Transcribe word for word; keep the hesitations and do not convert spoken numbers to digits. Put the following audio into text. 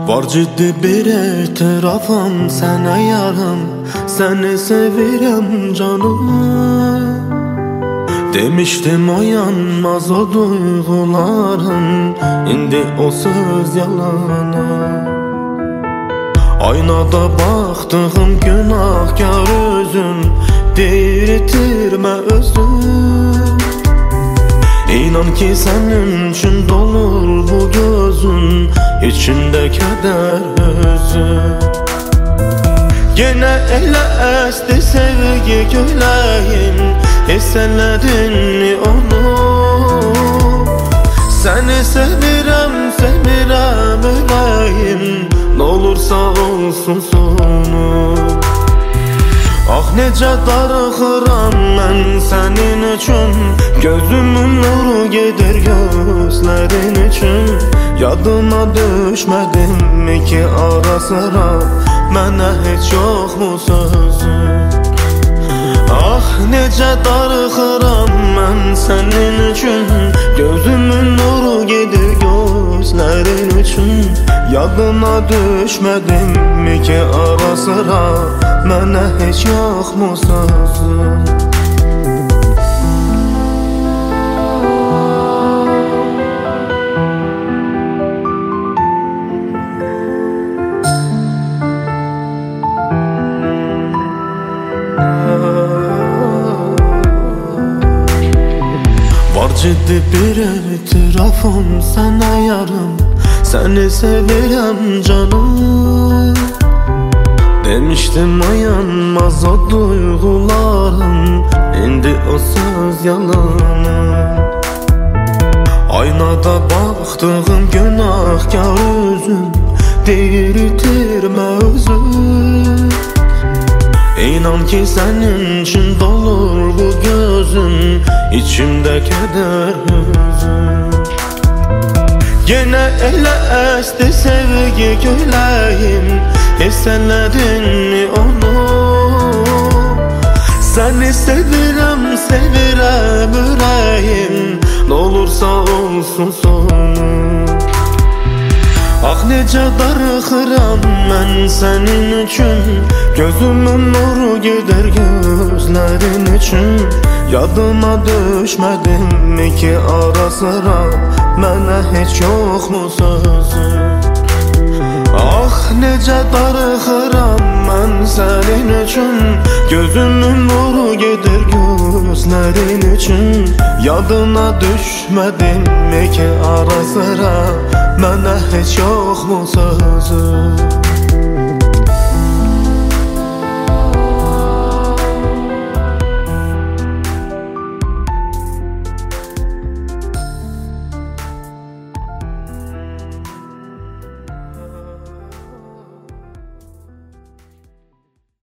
Var ciddi bir etirafım sana yarım, seni sevirem canım. Demiştim o yanmaz o duygularım, indi o söz yalana. Aynada baktığım günahkar özüm, değirtirme özüm. İnan ki senin için dolur bu gözün, içinde keder özüm. Gene ele esti sevgi güleyim, hissedin mi onu? Seni sevirem, sevirem öleyim, n'olursa olsun sonu. Ah necə darıxıram mən sənin üçün, gözümün nuru gedir gözlərin üçün. Yadıma düşmədimmi ki ara sıra mənə heç yoxmu sözün? Ah necə darıxıram mən sənin üçün, gözümün nuru gedir gözlərin üçün. Yadıma düşmədimmi ki ara sıra mənə heç yoxmu sözün? Var ciddi bir etirafım sana yarım, seni sevirem canım. Demiştim ayanmaz o duygularım, indi o söz yalanı. Aynada baktığım günahkar özüm, değirtirme özüm. İnan ki senin için dolur bu gözüm, içimde keder özüm. Gene ele esti sevgi güleyim, hissedin mi onu? Seni sevirem, sevirem yüreğim, n'olursa olsun sonu. Ah necə darıxıram mən sənin üçün, gözümün nuru gedir gözlərin üçün. Yadıma düşmədimmi ki ara sıra mənə heç yoxmu sözün? Ah necə darıxıram mən sənin üçün, gözümün nuru gedir gözlərin üçün. Yadına düşmədimmi ki ara sıra mənə heç yoxmu sözün?